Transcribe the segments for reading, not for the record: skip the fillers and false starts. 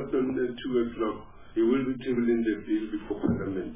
about on the 2 o'clock, he will be tabling the bill before Parliament.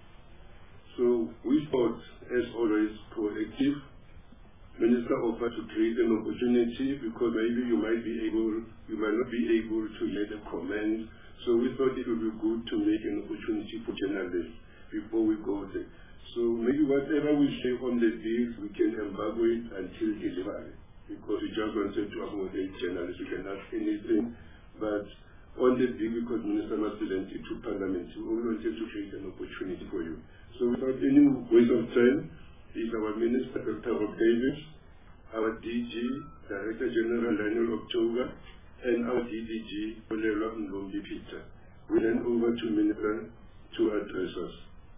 So we thought, as always, proactive. Minister offered to create an opportunity because maybe you might not be able to make a comment. So we thought it would be good to make an opportunity for journalists before we go there. So maybe whatever we say on the deals, we can embargo it until delivery. Because we just wanted to accommodate journalists, we can ask anything. But on the deal, because Minister must present it to Parliament, we wanted to create an opportunity for you. So without any waste of time, is our Minister, Dr. Rob Davis, our DG, Director General Daniel October, and our DDG, Olelo Ngombi Peter. We then over to Minister to address us.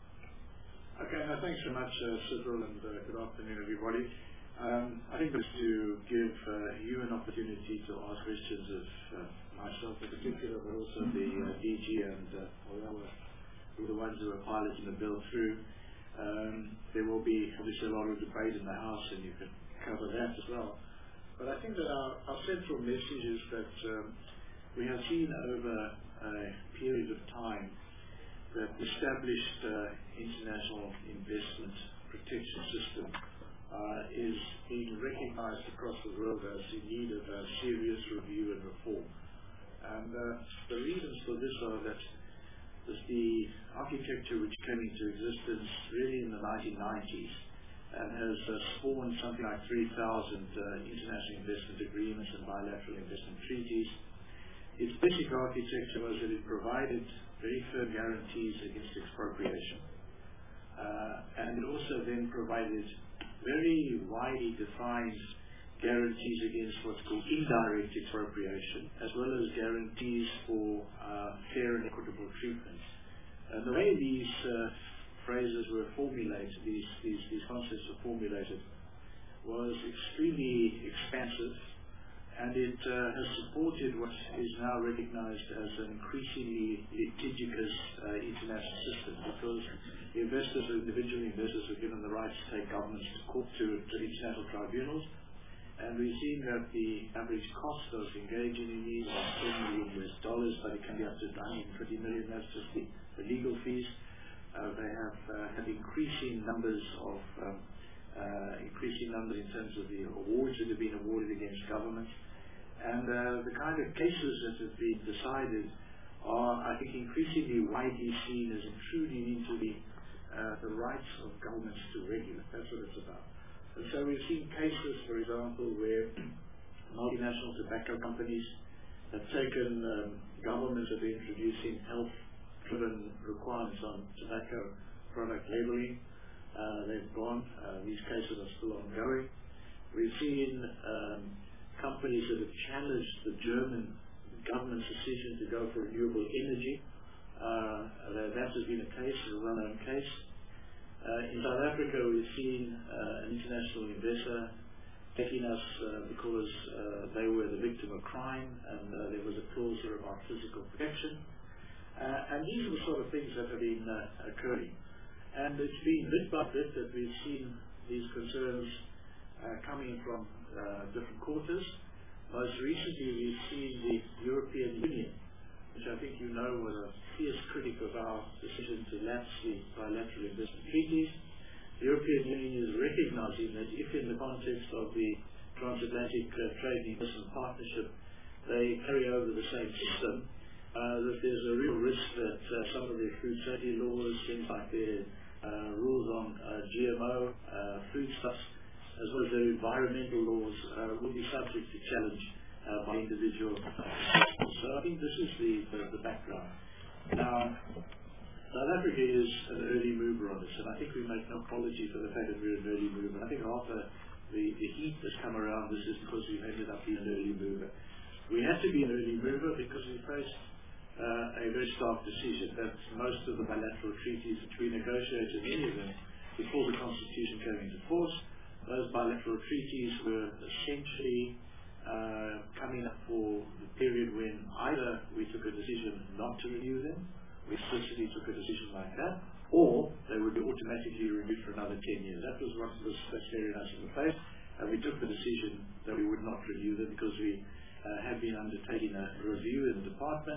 Okay, thanks very much, Cyril, and good afternoon, everybody. I think it's to give you an opportunity to ask questions of myself in particular, but also the DG and Olelo, who are the ones who are piloting the bill through. There will be obviously a lot of debate in the House, and you can cover that as well. But I think that our central message is that we have seen over a period of time that the established international investment protection system is being recognized across the world as in need of a serious review and reform. And the reasons for this are that the architecture which came into existence really in the 1990s and has spawned something like 3,000 international investment agreements and bilateral investment treaties. Its basic architecture was that it provided very firm guarantees against expropriation. And it also then provided very widely defined guarantees against what's called indirect expropriation, as well as guarantees for fair and equitable treatment. And the way these phrases were formulated, these concepts were formulated, was extremely expansive, and it has supported what is now recognized as an increasingly litigious international system, because investors, individual investors, are given the right to take governments to court, to international tribunals. And we've seen that the average cost of engaging in these is $10 million US, but it can be up to $120 million. That's just the legal fees. They have had increasing numbers in terms of the awards that have been awarded against governments. And the kind of cases that have been decided are, I think, increasingly widely seen as intruding into the rights of governments to regulate. That's what it's about. And so we've seen cases, for example, where multinational tobacco companies have taken governments that are introducing health-driven requirements on tobacco product labeling. They've gone. These cases are still ongoing. We've seen companies that have challenged the German government's decision to go for renewable energy. That has been a case, a well-known case. In South Africa, we've seen an international investor taking us because they were the victim of crime, and there was a clause there about physical protection. And these are the sort of things that have been occurring. And it's been bit by bit that we've seen these concerns coming from different quarters. Most recently, we've seen the European Union, which I think you know was a fierce critic of our decision to lapse the bilateral investment treaties. The European Union is recognizing that if in the context of the Transatlantic Trade and Investment Partnership they carry over the same system, that there's a real risk that some of their food safety laws, things like their rules on GMO foodstuffs, as well as their environmental laws, will be subject to challenge by individual. So I think this is the background. Now, South Africa is an early mover on this, and I think we make no apology for the fact that we're an early mover. I think after the heat that's come around, this is because we've ended up being an early mover. We had to be an early mover because we faced a very stark decision that most of the bilateral treaties which we negotiated, many of them, before the Constitution came into force, those bilateral treaties were essentially coming up for the period when either we took a decision not to renew them, we explicitly took a decision like that, or they would be automatically renewed for another 10 years. That was what was staring us in the face, and we took the decision that we would not renew them because we had been undertaking a review in the department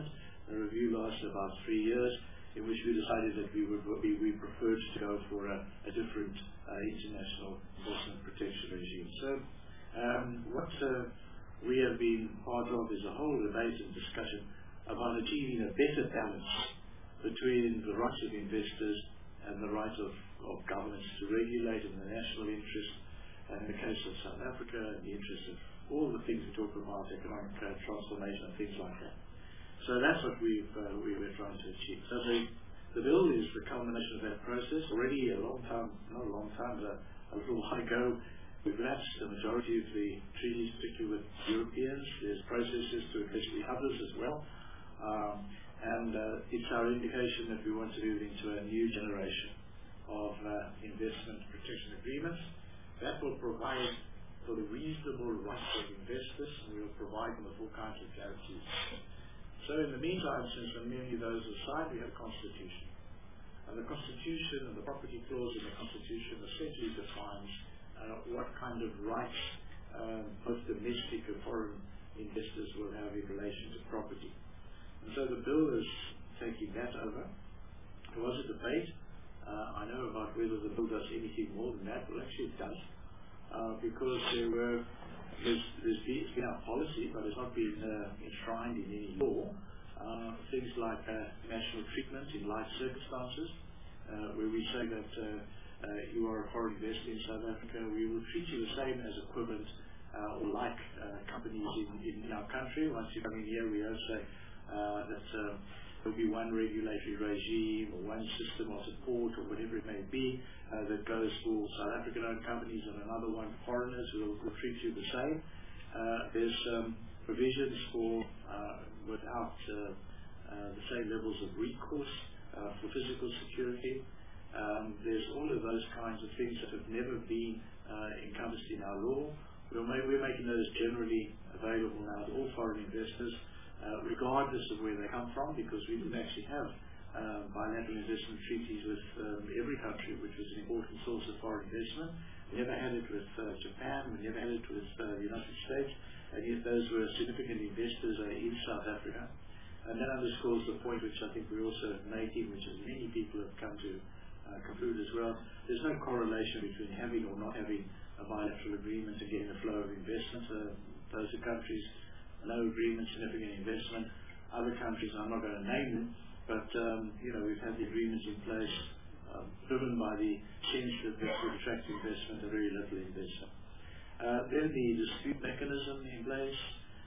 The review lasted about 3 years, in which we decided that we preferred to go for a different international investment protection regime. So what we have been part of is a whole debate and discussion about achieving a better balance between the rights of investors and the rights of governments to regulate in the national interest, and in the case of South Africa, in the interest of all the things we talk about, economic transformation and things like that. So that's what we were trying to achieve. So the bill is the culmination of that process. Already a long time, not a long time, but a little while ago, we've lapsed the majority of the treaties, particularly with Europeans. There's processes to address the others as well. It's our indication that we want to move into a new generation of investment protection agreements that will provide for the reasonable rights of investors, and we will provide them with all kinds of guarantees. So in the meantime, since many of those aside, we have a Constitution. And the Constitution and the property clause in the Constitution essentially defines what kind of rights both domestic and foreign investors will have in relation to property. And so the bill is taking that over. There was a debate, I know, about whether the bill does anything more than that. Well, actually it does, because there's been our policy, but it's not been enshrined in any law. Things like national treatment in life circumstances, where we say that you are a foreign investor in South Africa, we will treat you the same as equivalent or like companies in our country. Once you come in here, we don't say that there will be one regulatory regime or one system of support or whatever it may be that goes for South African-owned companies and another one for foreigners who will treat you the same. There's provisions for without the same levels of recourse for physical security. There's all of those kinds of things that have never been encompassed in our law. We're making those generally available now to all foreign investors, regardless of where they come from, because we didn't actually have bilateral investment treaties with every country, which was an important source of foreign investment. We never had it with Japan, we never had it with the United States, and yet those were significant investors in South Africa. And that underscores the point which I think we're also making, which is many people have come to conclude as well. There's no correlation between having or not having a bilateral agreement and getting a flow of investment. Those are countries, no agreement, significant investment. Other countries, I'm not going to name them, but we've had the agreements in place driven by the sense that this would attract investment and very little investment. Then the dispute mechanism in place.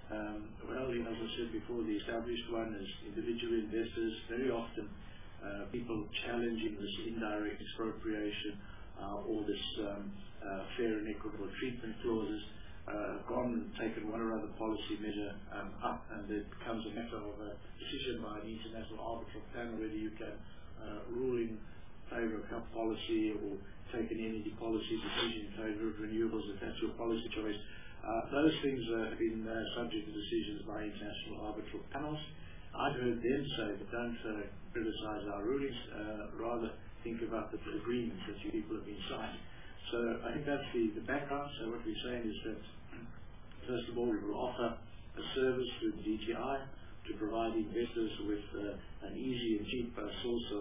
Well, as I said before, the established one is individual investors. Very often people challenging this indirect expropriation or this fair and equitable treatment clauses gone and taken one or other policy measure up, and it becomes a matter of a decision by an international arbitral panel whether you can rule in favor of health policy or take an energy policy decision in favor of renewables if that's your policy choice. Those things have been subject to decisions by international arbitral panels. I've heard them say that don't criticize our rulings, rather think about the agreements that you people have been signing. So I think that's the background. So what we're saying is that, first of all, we will offer a service through the DTI to provide investors with an easy and cheap source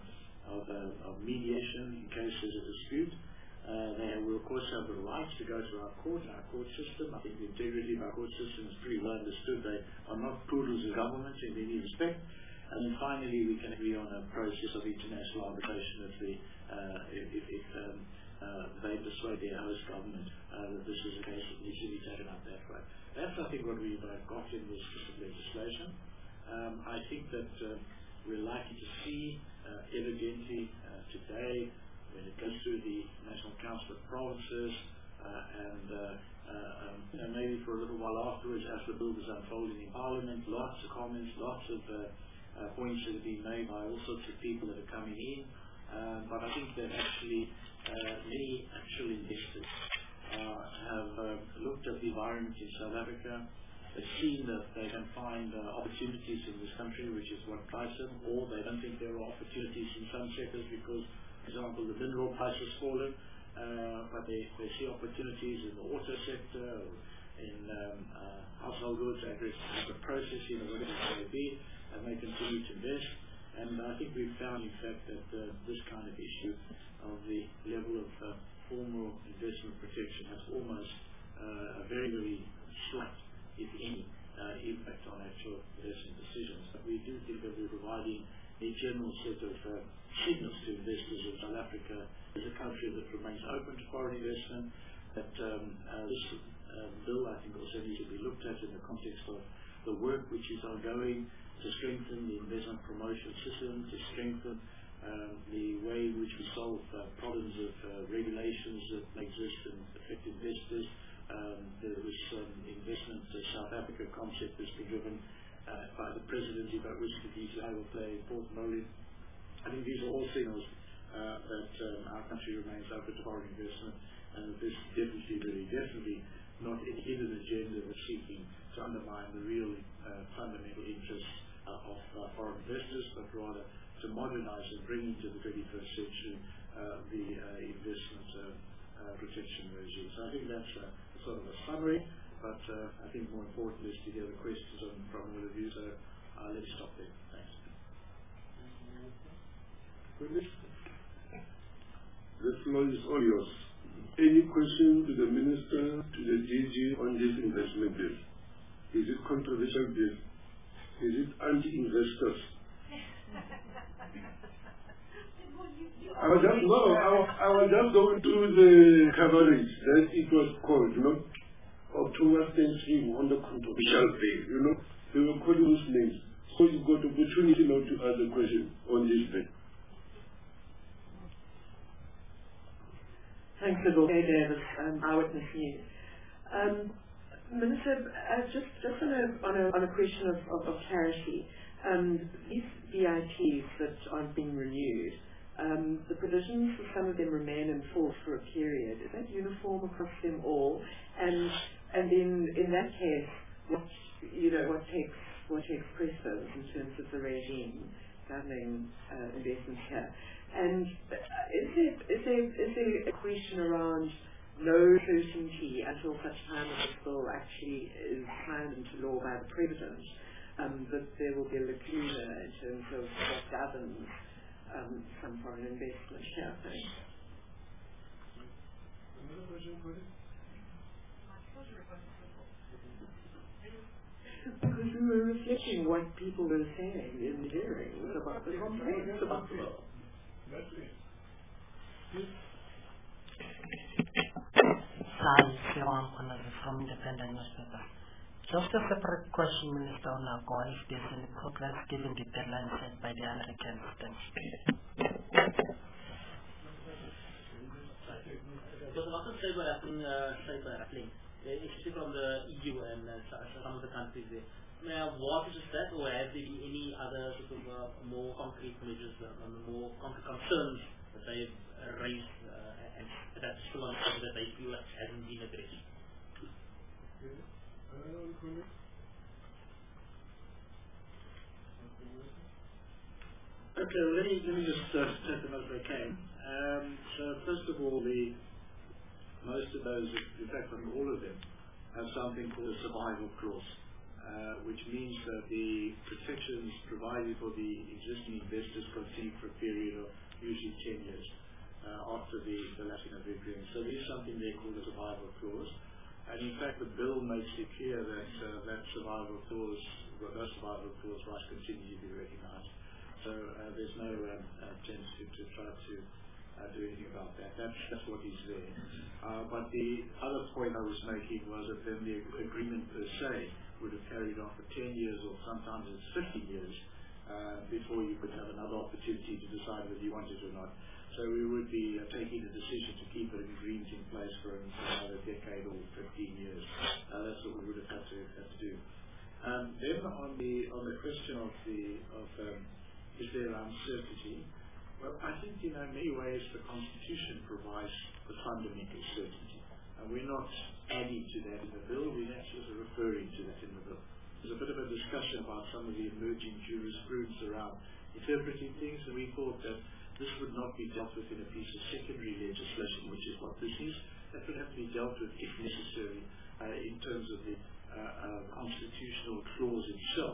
of mediation in case there's a dispute. They will, of course, have the right to go to our court system. I think the integrity of our court system is pretty well understood. They are not poodles of government in any respect. And then finally, we can agree on a process of international arbitration if they persuade their host government that this is a case that needs to be taken up that way. That's, I think, what we've got in this piece of legislation. I think that we're likely to see evidently today, when it goes through the National Council of Provinces, and maybe for a little while afterwards, as the bill is unfolding in Parliament, lots of comments, lots of points that have been made by all sorts of people that are coming in. But I think that actually many actual investors have looked at the environment in South Africa. They've seen that they can find opportunities in this country, which is what drives them, or they don't think there are opportunities in some sectors because, for example, the mineral price has fallen, but they see opportunities in the auto sector, or in household goods, agro-processing, or whatever it may be. may continue to invest. And I think we've found, in fact, that this kind of issue of the level of formal investment protection has almost a very, very slight, if any, impact on actual investment decisions. But we do think that we're providing a general set of signals to investors of South Africa as a country that remains open to foreign investment, that this bill, I think, also needs to be looked at in the context of the work which is ongoing to strengthen the investment promotion system, to strengthen the way in which we solve problems of regulations that exist and affect investors. There was some investment South Africa concept that's been driven by the presidency, but which the DCI will play an important role in. I think these are all signals that our country remains open to foreign investment, and that this definitely not a hidden agenda that's seeking to undermine the real fundamental interests of foreign investors, but rather to modernize and bring into the 21st century the investment protection regime. So I think that's sort of a summary, but I think more important is to hear the questions from all of you. So let's stop there. Thanks. The floor is all yours. Any question to the Minister, to the DG on this investment bill? Is it controversial bill? Is it anti-investors? I was just going through the coverage that it was called, October Thanksgiving on the controversial bill, they were calling those names. So you've got opportunity now to ask a question on this bill. Thanks, Sybil. Hey, Davis, Eyewitness News. Minister, just on a question of clarity, these VIPs that aren't being renewed, the provisions for some of them remain in force for a period. Is that uniform across them all? And then in that case, what takes precedence in terms of the regime governing investments here? And is there a question around no certainty until such time as this bill actually is signed into law by the President, that there will be a lacuna in terms of what governs some foreign investment here? Another question, please? Because we were reflecting what people were saying in the hearings about the complaints about the law. That's it. Hi, Siwan from Independent Newspaper. Just a separate question, Minister Onako, if there's any progress given the deadline set by the American Thanks. There's a lot of cyber happening, especially from the EU and some of the countries there. What is that, or have there been any other sort of more concrete measures, more concrete concerns that they have raised, and that's still on that they feel hasn't been addressed? Okay, well, let me just take them as they came. So first of all, most of those, in fact, all of them, have something called a survival clause, which means that the protections provided for the existing investors continue for a period of usually 10 years after the lapsing of the agreement. So there is something there called a survival clause. And in fact, the bill makes it clear that those survival clause rights continue to be recognized. So there's no chance to try to do anything about that. That's what is there. But the other point I was making was that then the agreement per se would have carried on for 10 years, or sometimes it's 50 years, before you could have another opportunity to decide whether you wanted or not. So we would be taking a decision to keep an agreement in place for another decade or 15 years. That's what we would have had to do. Then on the question of is there uncertainty? Well, I think in many ways the Constitution provides the fundamental certainty, and we're not adding to that in the bill. We're actually referring to that in the bill. There's a bit of a discussion about some of the emerging jurisprudence around interpreting things, and we thought that this would not be dealt with in a piece of secondary legislation, which is what this is. That would have to be dealt with, if necessary, in terms of the constitutional clause itself.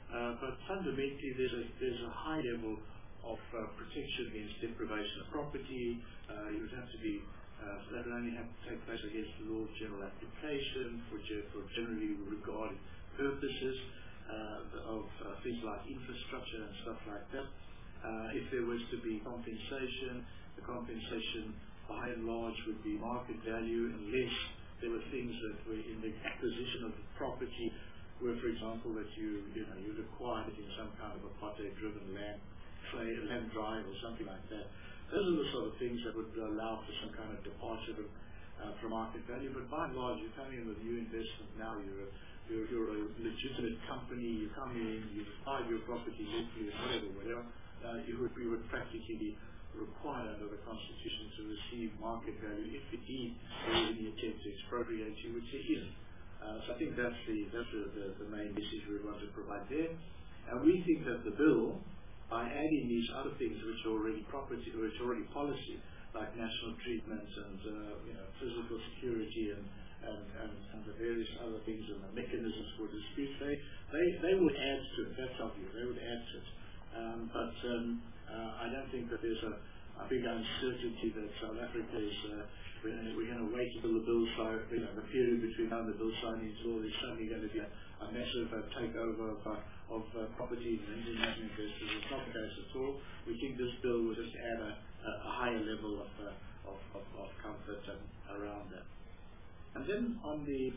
but fundamentally there's a high level of protection against deprivation of property. You would have to be that would only have to take place against the law of general application for generally regarded purposes of things like infrastructure and stuff like that. If there was to be compensation, the compensation by and large would be market value, unless there were things that were in the acquisition of the property where, for example, that you'd acquired it in some kind of apartheid-driven land, say a land drive or something like that. Those are the sort of things that would allow for some kind of departure from market value. But by and large, you're coming in with new investment now. You're a legitimate company. You come in, you buy your property locally, whatever. You would practically be required under the Constitution to receive market value if indeed there is any attempt to expropriate you, which there isn't. So I think that's the main message we want to provide there. And we think that the bill, by adding these other things which are already property, which are already policy, like national treatments and physical security and the various other things and the mechanisms for disputes, they would add to it. That's our view. They would add to it. But I don't think that there's a big uncertainty that South Africa is. We're going to wait until the bill sign. The period between now and the bill signing is all. There's suddenly going to be a massive takeover of property and international investors. It's not the case at all. We think this bill will just add a higher level of comfort around that. And then on the,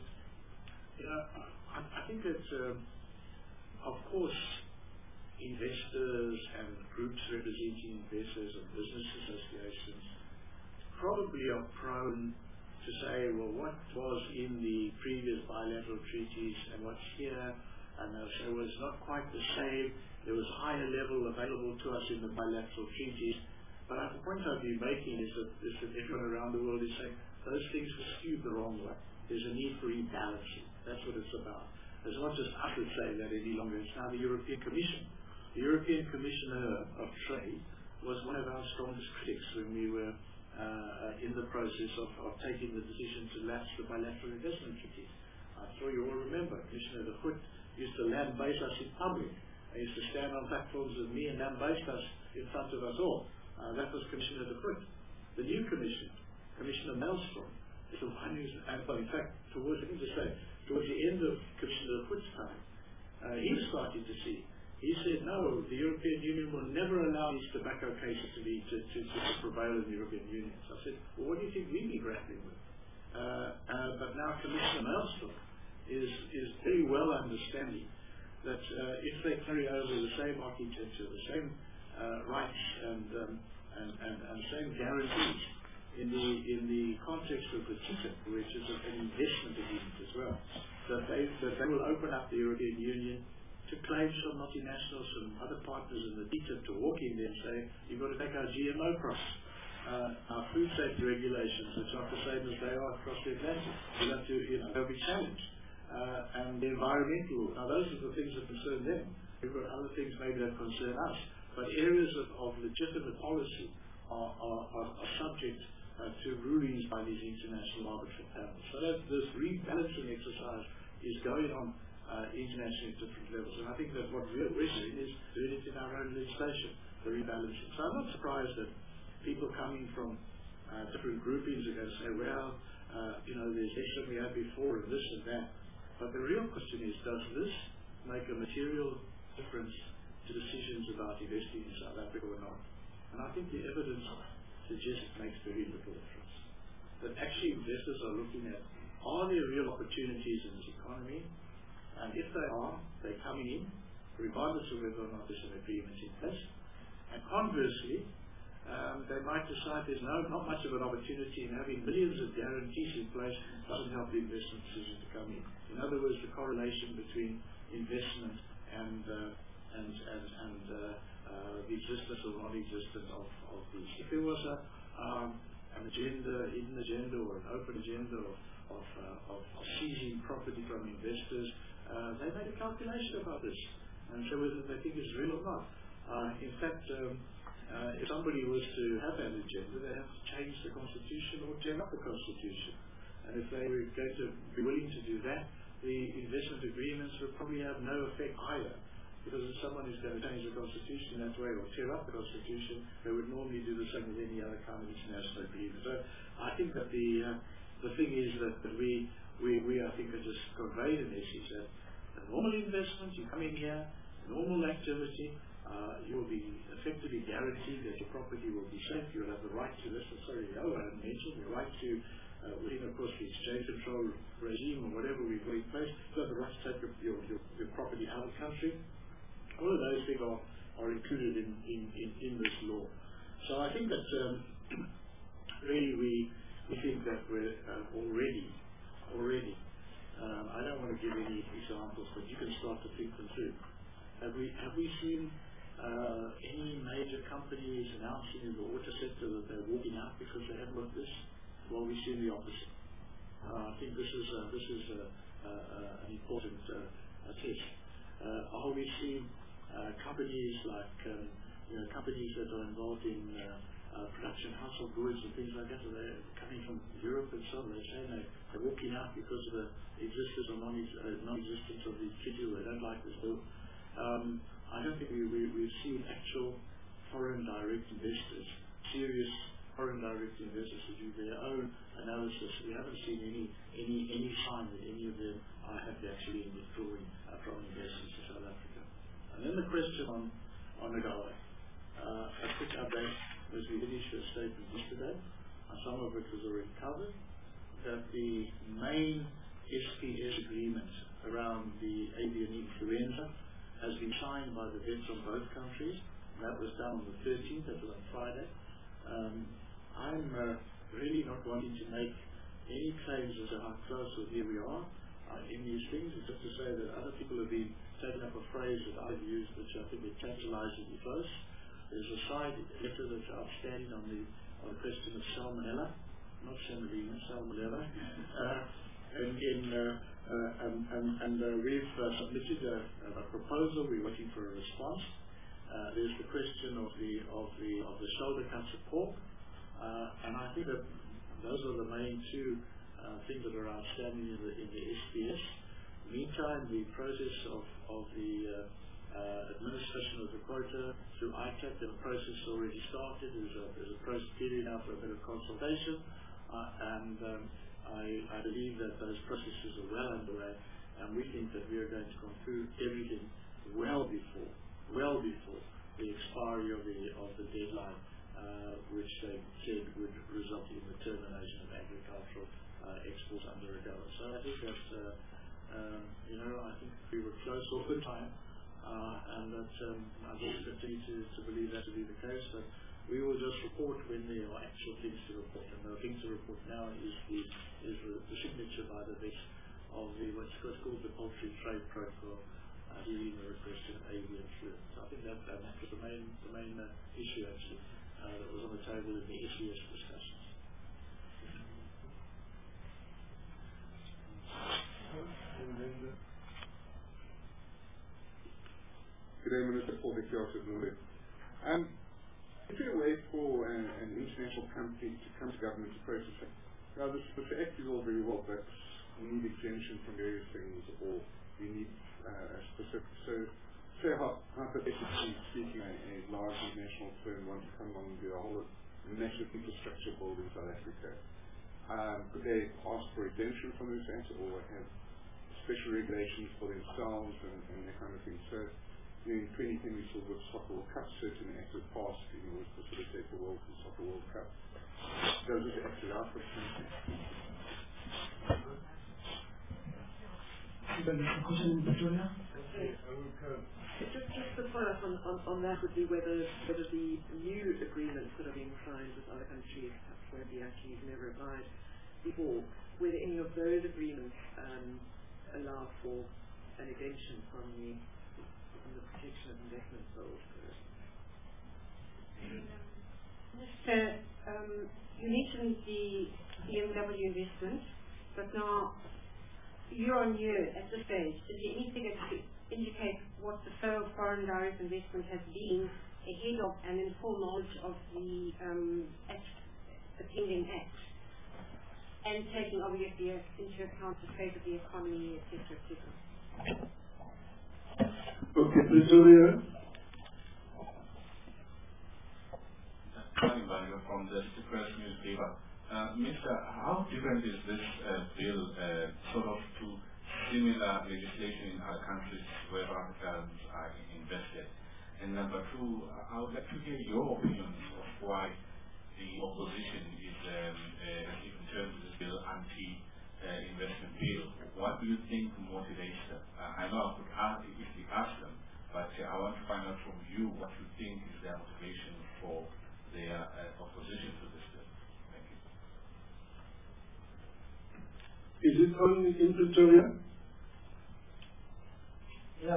I think that of course investors and groups representing investors and business associations probably are prone to say, well, what was in the previous bilateral treaties and what's here, and they'll say, well, it's not quite the same. There was a higher level available to us in the bilateral treaties. But the point I've been making is that everyone around the world is saying those things were skewed the wrong way. There's a need for rebalancing. That's what it's about. It's not just us that say that any longer. It's now the European Commission. The European Commissioner of Trade was one of our strongest critics when we were in the process of taking the decision to lapse the bilateral investment treaties. I'm sure you all remember Commissioner De Groot used to lambaste us in public. He used to stand on platforms with me and lambaste us in front of us all. That was Commissioner De Groot. The new Commissioner, Commissioner Maelstrom, is the one who's, in fact, towards the end of Commissioner De Groot's time, he was starting to see. He said, no, the European Union will never allow these tobacco cases to prevail in the European Union. So I said, well, what do you think we'd be grappling with? But now Commissioner Maelstrom is very well understanding that if they carry over the same architecture, the same rights and same guarantees in the context of the TTIP, which is an investment agreement as well, that they will open up the European Union to claims from multinationals and other partners in the TTIP to walk in there and say, you've got to take our GMO across. Our food safety regulations, which are the same as they are across the Atlantic, will have to, they'll be challenged. And the environmental, now those are the things that concern them. We've got other things maybe that concern us. But areas of legitimate policy are subject to rulings by these international arbitral panels. So this rebalancing exercise is going on internationally at different levels. And I think that what we're doing is doing it in our own legislation, the rebalancing. So I'm not surprised that people coming from different groupings are going to say, well, there's this that we had before and this and that. But the real question is, does this make a material difference to decisions about investing in South Africa or not? And I think the evidence suggests it makes very little difference. That actually investors are looking at, are there real opportunities in this economy? And if they are, they're coming in, regardless of whether or not there's an agreement in place. And conversely, they might decide there's not much of an opportunity in having millions of guarantees in place doesn't help the investment decision to come in. In other words, the correlation between investment and the existence or non-existence of these. If there was an hidden agenda or an open agenda of seizing property from investors, they made a calculation about this and so whether they think it's real or not. In fact, if somebody was to have that agenda, they have to change the Constitution or jam up the Constitution. And if they were going to be willing to do that, the investment agreements would probably have no effect either because if someone is going to change the Constitution that way or tear up the Constitution, they would normally do the same with any other kind of international agreement. So I think that the thing is that we I think are just conveyed a message that a normal investment, you come in here, normal activity, you will be effectively guaranteed that your property will be safe. You'll have the right to this. Sorry, I didn't mention the right to, within of course the exchange control regime or whatever we've got in place, you have the right to take your property out of the country. All of those things are included in this law. So I think that really we think that we're already. I don't want to give any examples, but you can start to think them through. Have we seen any major companies announcing in the water sector that they're walking out because they haven't got this? Well, we've seen the opposite. I think this is an important test. Are we seeing companies like companies that are involved in production household goods and things like that? They're coming from Europe and so on. They're saying they're walking out because of the existence or non-existence of these treaties. They don't like this bill. I don't think we've seen actual foreign direct investors, serious foreign direct investors who do their own analysis. We haven't seen any sign that any of them have actually been withdrawing from investments in South Africa. And then the question on Agawe. A quick update as we finished a statement yesterday. Some of it was already covered. That the main SPS agreement around the avian influenza has been signed by the vets on both countries. That was done on the 13th, that was on Friday. I'm really not wanting to make any claims as to how close or near we are in these things. It's just to say that other people have been taking up a phrase that I've used, which I think it tantalizingly close. There's a side letter that's outstanding on the question of salmonella, not semolina, salmonella. We've submitted a proposal. We're waiting for a response. There's the question of the shoulder cuts of pork, and I think that those are the main two things that are outstanding in the SPS. Meantime, the process of the administration of the quota through ITAC, the process already started. There's a process period now for a bit of consultation, and I believe that those processes are well underway, and we think that we are going to conclude everything well before the expiry of the deadline, which they said would result in the termination of agricultural exports under AGOA. So I think that I think we were close all the time, and that I just continue to believe that to be the case. But we will just report when there are actual things to report, and the thing to report now is the signature by the vets of what's called the Poultry Trade Protocol, dealing with the request of avian flu. So I think that was the main issue actually that was on the table in the SES discussions. Good day, Minister. Paul Vickios of Norway. Is there a way for an international company to come to government to process it? Now, this act is all very well, but we need exemption from various things, or we need a specific. So, say hypothetically speaking, a large international firm wants to come along and do a whole massive infrastructure build in South Africa. Could they ask for exemption from this act, or have special regulations for themselves and that kind of thing? So, in 2010 we saw with Soccer World Cup, certain acts were passed in order to facilitate the Soccer World Cup. Does this act allow for exemption? Just to follow up on that would be whether the new agreements that are being signed with other countries, where the BIT has never applied before, whether any of those agreements allow for an exemption from the protection of investment goals. You mentioned the BMW investment, but now year on year at this stage, is there any figure to indicate what the flow of foreign direct investment has been ahead of and in full knowledge of the pending act, and taking obviously into account the state of the economy, etc., etc.? Look, Okay, Pretoria. From the Press newspaper. Minister, how different is this bill sort of to similar legislation in other countries where Africans are invested? And number two, I would like to hear your opinions of why the opposition is, in terms of this bill, anti-investment bill. What do you think motivates them? I know I could easily ask them, but I want to find out from you what you think is their motivation for their opposition to this bill. Thank you. Is it only in Pretoria? Yeah,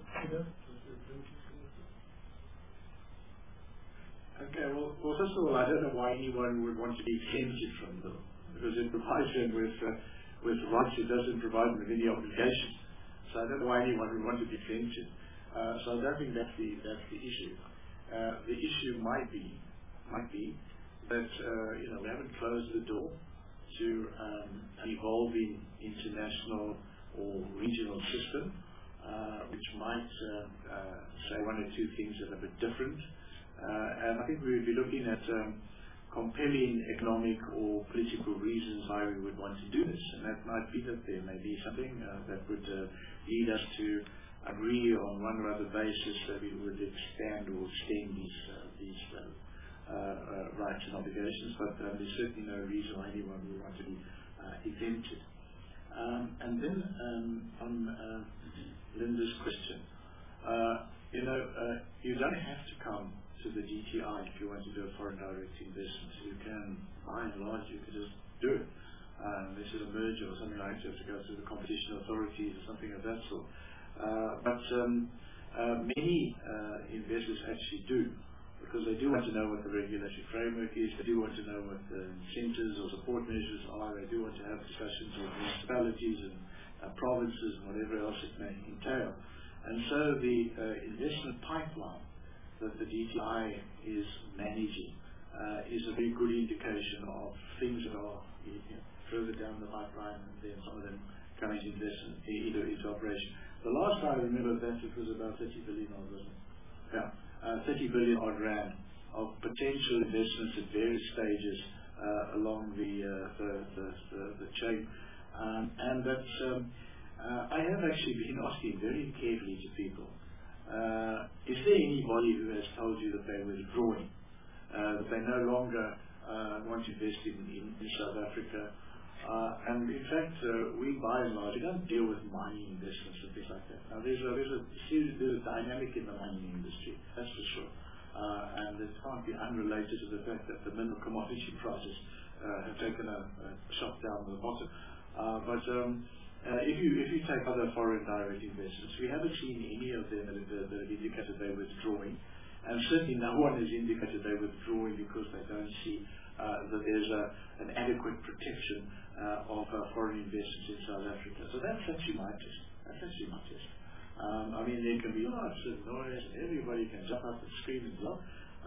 Okay, well, first of all, I don't know why anyone would want to be exempted from the bill, because it provides them with rights. It doesn't provide them with any obligations. So I don't know why anyone would want to be exempted. So I don't think that's the issue. The issue might be that we haven't closed the door to an evolving international or regional system, which might say one or two things that are a bit different. And I think we would be looking at compelling economic or political reasons why we would want to do this. And that might be that there may be something that would lead us to agree on one or other basis that we would expand or extend these rights and obligations, but there's certainly no reason why anyone would want to be exempted. And then on Linda's question, you don't have to come to the DTI if you want to do a foreign direct investment. You can, by and large, you can just do it. This is a merger or something like that. You have to go through the competition authorities or something of that sort. But many investors actually do, because they do want to know what the regulatory framework is, they do want to know what the incentives or support measures are, they do want to have discussions with municipalities and provinces and whatever else it may entail. And so the investment pipeline that the DTI is managing is a very good indication of things that are further down the pipeline, and then some of them coming into operation. The last I remember that it was about 30 billion odd, wasn't it? Yeah, 30 billion odd rand of potential investments at various stages along the chain, and that's. I have actually been asking very carefully to people. Is there anybody who has told you that they're withdrawing, that they no longer want to invest in South Africa? And in fact, we by and large don't deal with mining investments and things like that. Now there's a dynamic in the mining industry, that's for sure, and it can't be unrelated to the fact that the mineral commodity prices have taken a shot down the bottom. But if you take other foreign direct investments, we haven't seen any of them that have indicated they're withdrawing, and certainly no one has indicated they're withdrawing because they don't see that there's an adequate protection of foreign investments in South Africa. So that's actually my test. I mean, there can be lots of noise, and everybody can jump up and scream and blah.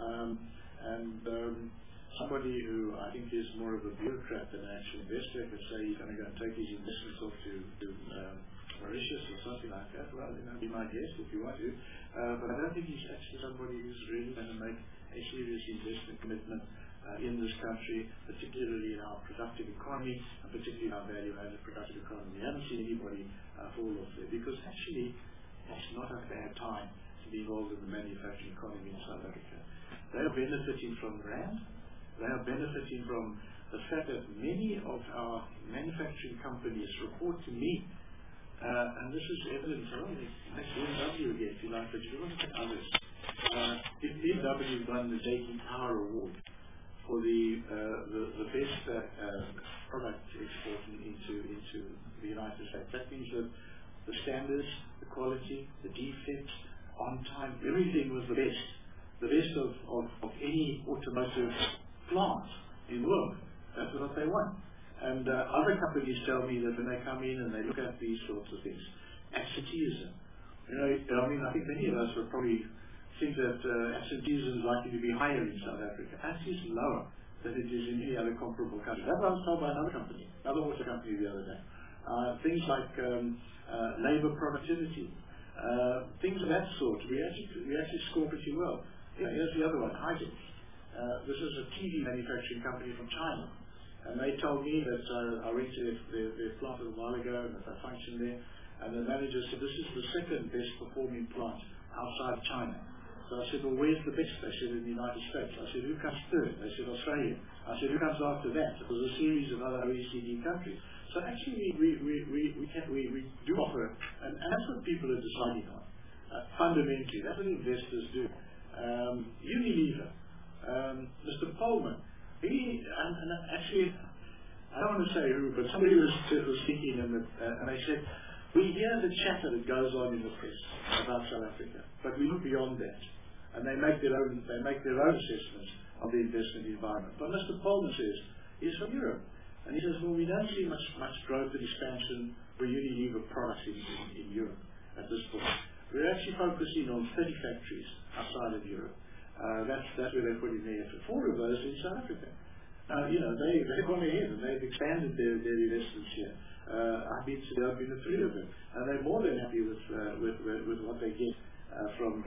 Somebody who I think is more of a bureaucrat than an actual investor could say he's going to go and take his investments off to Mauritius or something like that. Well, be my guest if you want to. But I don't think he's actually somebody who's really going to make a serious investment commitment in this country, particularly in our productive economy, and particularly in our value-added productive economy. We haven't seen anybody fall off there, because actually it's not a bad time to be involved in the manufacturing economy in South Africa. They are benefiting from the rand. They are benefiting from the fact that many of our manufacturing companies report to me, and this is evidence of it. That's BMW again, if you like, but you don't look at others. If BMW won the J.D. Power Award for the best product exporting into the United States, that means that the standards, the quality, the defects, on time, everything was the best of any automotive plant in the world. That's what they want. And other companies tell me that when they come in and they look at these sorts of things, absenteeism. I mean, I think many of us would probably think that absenteeism is likely to be higher in South Africa. Actually, it's lower than it is in any other comparable country. That's what I was told by another auto company the other day. Things like labor productivity. things of that sort. We actually score pretty well. Here's the other one, Hydrox. This is a TV manufacturing company from China. And they told me that I went to their plant a while ago and that I functioned there. And the manager said, this is the second best performing plant outside China. So I said, well, where's the best? They said, in the United States. I said, who comes third? They said, Australia. I said, who comes after that? It was a series of other OECD countries. So actually, we do offer, and that's what people are deciding on. Fundamentally, that's what investors do. Unilever, Mr. Pullman, actually, I don't want to say who, but somebody was speaking, and they said, we hear the chatter that goes on in the press about South Africa, but we look beyond that, and they make their own assessments of the investment environment. But Mr. Pullman says he's from Europe, and he says, well, we don't see much growth and expansion for Unilever products in Europe at this point. We're actually focusing on 30 factories outside of Europe. That's where they're putting their effort. 4 of those in South Africa. They've gone ahead and they've expanded their investments here. I've been to the 3 of them, and they're more than happy with what they get from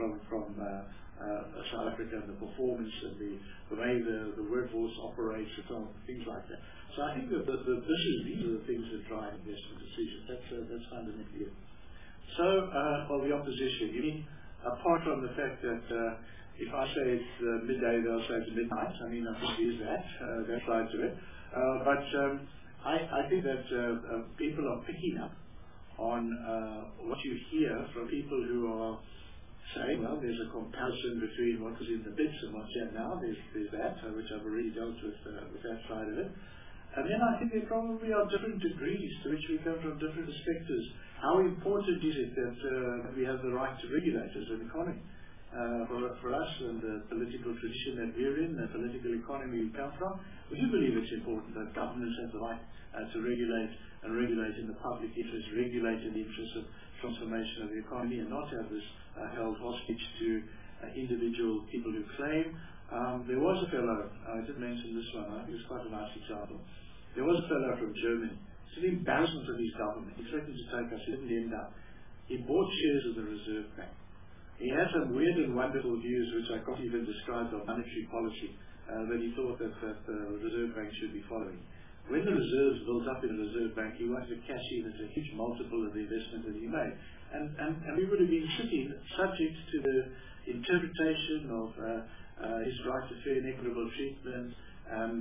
South Africa and the performance and the way the workforce operates and so on, things like that. So I think that these are the things that drive investment decisions. That's fundamentally it. So, the opposition. You mean apart from the fact that if I say it's midday, they'll say it's midnight. I mean, I think there's that side to it. But I think that people are picking up on what you hear from people who are saying, well, there's a comparison between what was in the bids and what's here now. There's that, which I've already dealt with that side of it. And then I think there probably are different degrees to which we come from different perspectives. How important is it that we have the right to regulate as an economy? For us and the political tradition that we're in, the political economy we come from, we do believe it's important that governments have the right to regulate and regulate in the public interest, regulate in the interest of transformation of the economy, and not have this held hostage to individual people who claim. There was a fellow, I did mention this one, I think it's quite a nice example. There was a fellow from Germany. It's an embarrassment of his government. He threatened to take us, he didn't end up. He bought shares of the Reserve Bank. He had some weird and wonderful views, which I can't even describe, of monetary policy, that he thought that the Reserve Bank should be following. When the reserves built up in the Reserve Bank, he wanted to cash in at a huge multiple of the investment that he made. And we would have been sitting subject to the interpretation of his right to fair and equitable treatment and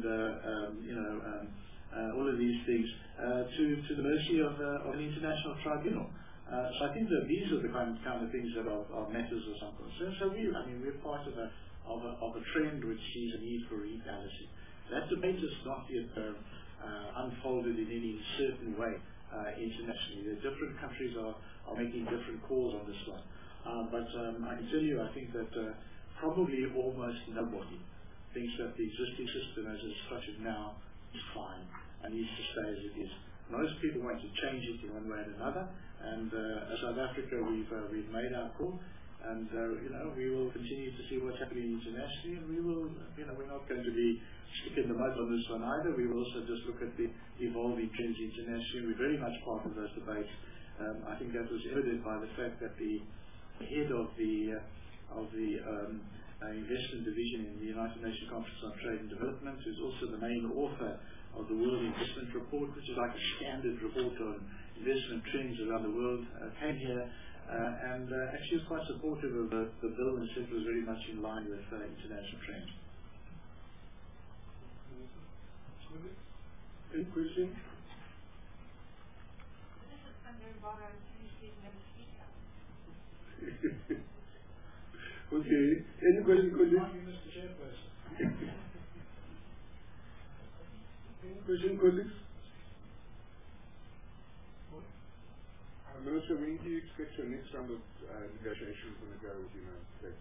all of these things to the mercy of an international tribunal. So I think that these are the kind of things that are matters of some concern. So we're part of a trend which sees a need for rebalancing. That debate is not yet unfolded in any certain way internationally. The different countries are making different calls on this one. But I can tell you, I think that probably almost nobody thinks that the existing system as it's structured now is fine and needs to stay as it is. Most people want to change it in one way or another, and as South Africa, we've made our call, and we will continue to see what's happening internationally, and we will, we're not going to be stick in the mud on this one either. We will also just look at the evolving trends internationally. We're very much part of those debates. I think that was evident by the fact that the head of the investment division in the United Nations Conference on Trade and Development, who's also the main author of the World Investment Report, which is like a standard report on investment trends around the world, came here and actually was quite supportive of the bill and said it was very much in line with international trends. Any question? Okay. Any question, colleagues? Mr. Chairperson. Any question, colleagues? Minister, when do you expect your next round of negotiations going to go with the United States?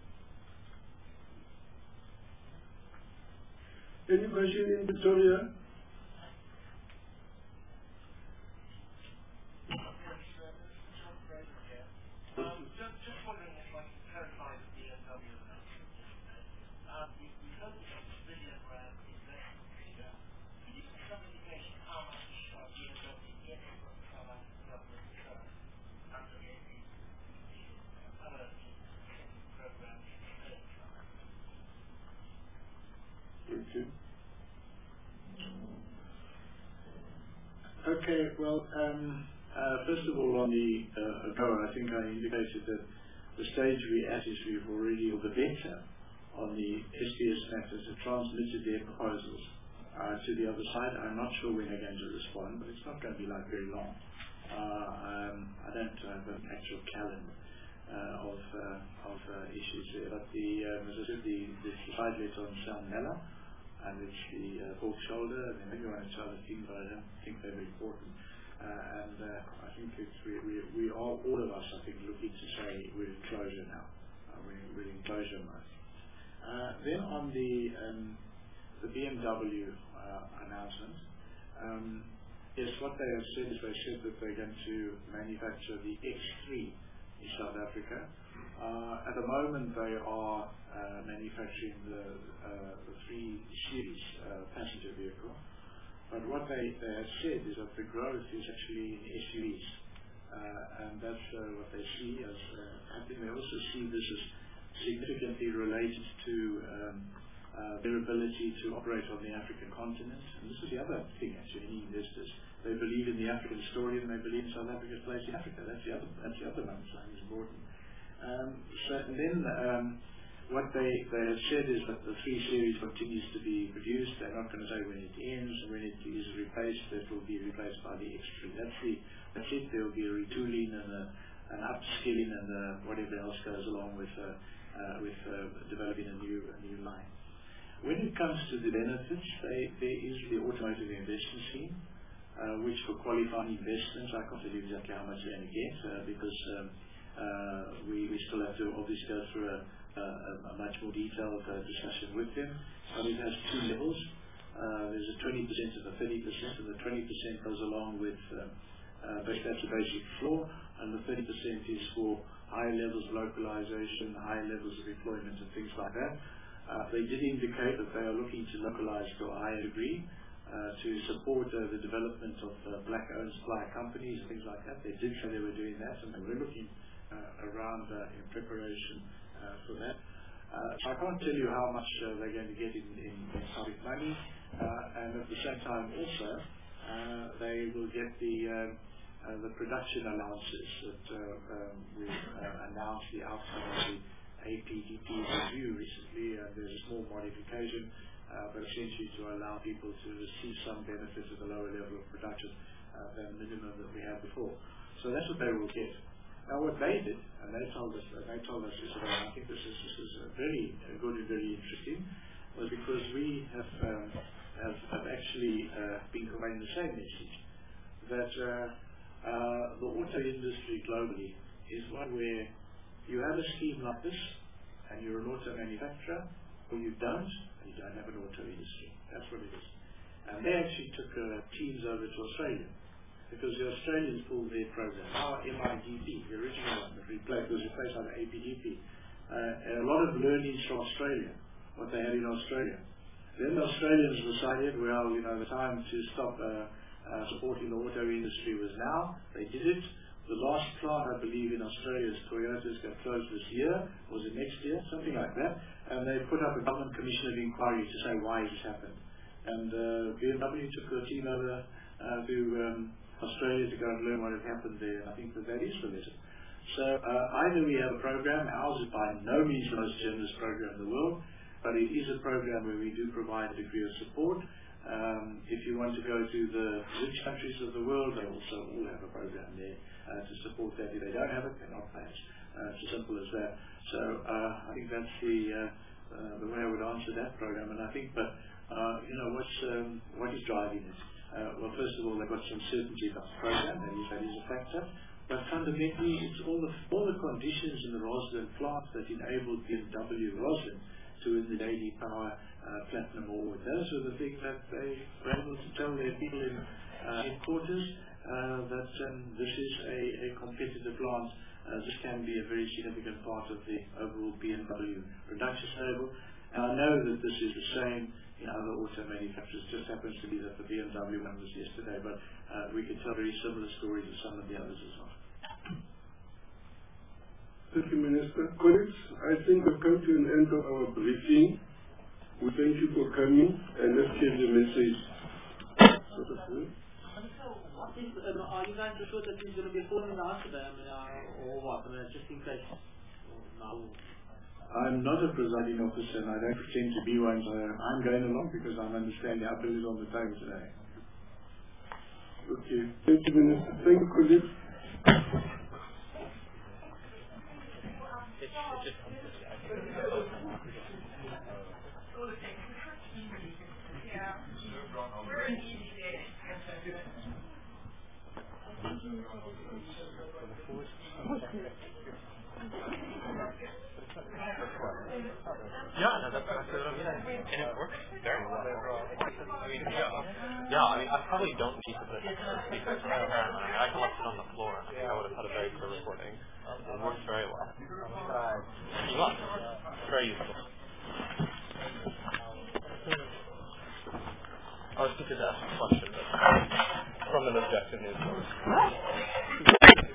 Any question in Victoria? Just wondering if I can clarify the BMW announcement yesterday. We heard the $6 billion investment figure. Can you give some indication how much BMW gets from the South African government under the APC? Okay, well, first of all, on the AGOA, I think I indicated that the stage we're at is we've already, or the better, on the SPS matters, have transmitted their proposals to the other side. I'm not sure when they're going to respond, but it's not going to be like very long. I don't have an actual calendar of issues there, but as I said, the side letter on Salmonella, and it's the pork shoulder, and then maybe one or two other things, but I don't think they're very important. I think we are, all of us, I think, looking to say we're in closure now. We're in closure mode. Then on the BMW announcement, yes, what they have said is they said that they're going to manufacture the X3 in South Africa. At the moment, they are manufacturing the 3 Series passenger vehicle. But what they have said is that the growth is actually in SUVs. And that's what they see as happening. They also see this as significantly related to their ability to operate on the African continent. And this is the other thing, actually, any investors. They believe in the African story and they believe in South Africa's place in Africa. That's the other moment is important. And then what they have said is that the 3 Series continues to be produced. They're not going to say when it ends and when it is replaced. It will be replaced by the X3. That's it. There will be a retooling and an upskilling and whatever else goes along with developing a new line. When it comes to the benefits, there is the automotive investment scheme, which for qualifying investments, I can't tell you exactly how much they're going to get because we still have to obviously go through a much more detailed discussion with them. But it has 2 levels. There's a 20% and a 30%, and the 20% goes along with that's a basic floor, and the 30% is for higher levels of localization, higher levels of employment, and things like that. They did indicate that they are looking to localize to a higher degree to support the development of black-owned supplier companies and things like that. They did say they were doing that, and they were looking around in preparation for that. So I can't tell you how much they're going to get in public money, and at the same time also they will get the production allowances that we announced the outcome of the APDP review recently, and there's a small modification, but essentially to allow people to receive some benefits at a lower level of production than the minimum that we had before. So that's what they will get. Now what they did, and they told us this, and I think this is very good and very interesting, was because we have actually been conveying the same message, that the auto industry globally is one where you have a scheme like this, and you're an auto manufacturer, or you don't, and you don't have an auto industry. That's what it is. And they actually took teams over to Australia, because the Australians pulled their program. Our MIDP, the original one that was replaced by the APDP, a lot of learnings from Australia, what they had in Australia. Then the Australians decided, well, the time to stop supporting the auto industry was now. They did it. The last plant, I believe, in Australia is Toyota's going to close this year, or was it next year, something like that. And they put up a government commission of inquiry to say why this happened. And BMW took a team over to Australia to go and learn what had happened there. And I think that is the lesson. So either we have a program. Ours is by no means the most generous program in the world, but it is a program where we do provide a degree of support. If you want to go to the rich countries of the world, they also all have a program there to support that. If they don't have it, they're not paying. It's as simple as that. So I think that's the way I would answer that program. And I think, but what is driving it? Well, first of all, they've got some certainty about the program. That is a factor. But fundamentally, it's all the conditions in the Roslyn plant that enabled BMW Roslyn to win the Daily Power Platinum Award. Those were the things that they were able to tell their people in headquarters that this is a competitive plant. This can be a very significant part of the overall BMW production stable. And I know that this is the same in other auto manufacturers. It just happens to be that the BMW one was yesterday, but we can tell very similar stories of some of the others as well. Thank you, Minister. Colleagues, I think we've come to an end of our briefing. We thank you for coming, and let's give the message. What is, are you guys sure that he's going to be falling in the house today? Or what? Just in case. No. I'm not a presiding officer and I don't pretend to be one, so I'm going along because I'm understanding our bill is on the table today. Okay. Thank you, Minister. Thank you, colleagues. Yeah, no, that's what I'm saying. And it works very well. I probably don't need to put it on speakers. I can left it on the floor. I think I would have had a very clear recording. It works very well. You must. It's very useful. Our speakers ask a question from an objective news source.